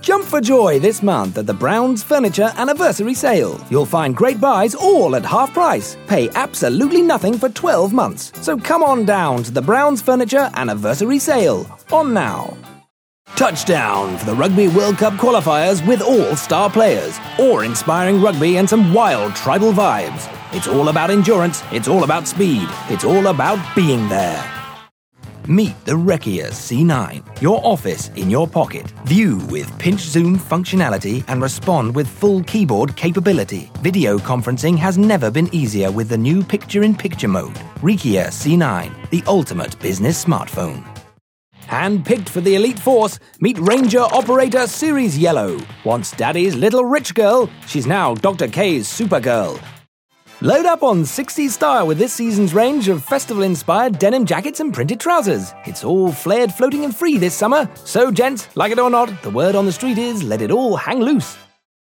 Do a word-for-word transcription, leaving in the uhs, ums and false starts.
Jump for joy this month at the Browns Furniture Anniversary Sale. You'll find great buys all at half price. Pay absolutely nothing for twelve months. So come on down to the Browns Furniture Anniversary Sale. On now. Touchdown for the Rugby World Cup qualifiers with all star players, or inspiring rugby and some wild tribal vibes. It's all about endurance, it's all about speed, it's all about being there. Meet the Rekia C nine, your office in your pocket. View with pinch zoom functionality and respond with full keyboard capability. Video conferencing has never been easier with the new picture-in-picture mode. Rekia C nine, the ultimate business smartphone. Hand-picked for the Elite Force, meet Ranger Operator Series Yellow. Once Daddy's little rich girl, she's now Doctor K's Supergirl. Load up on sixties style with this season's range of festival-inspired denim jackets and printed trousers. It's all flared, floating and free this summer. So, gents, like it or not, the word on the street is let it all hang loose.